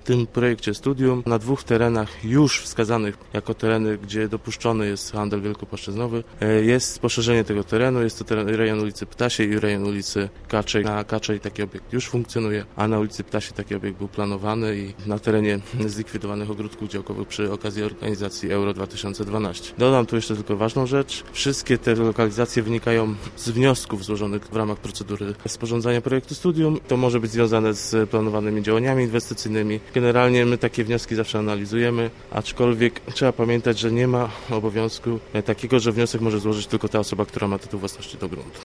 tym projekcie studium na 2 terenach już wskazanych jako tereny, gdzie dopuszczony jest handel wielkopłaszczyznowy, jest poszerzenie tego terenu. Jest to rejon ulicy Ptasiej i rejon ulicy Kaczej. Na Kaczej taki obiekt już funkcjonuje, a na ulicy Ptasiej taki obiekt był planowany i na terenie zlikwidowanych ogródków działkowych przy okazji organizacji Euro 2012. Dodam tu jeszcze tylko ważną rzecz. Wszystkie te lokalizacje wynikają z wniosków złożonych w ramach procedury sporządzania projektu studium. To może być związane z planowanymi działaniami inwestycyjnymi. Generalnie my takie wnioski zawsze analizujemy, aczkolwiek trzeba pamiętać, że nie ma obowiązku takiego, że wniosek może złożyć tylko ta osoba, która ma tytuł własności do gruntu.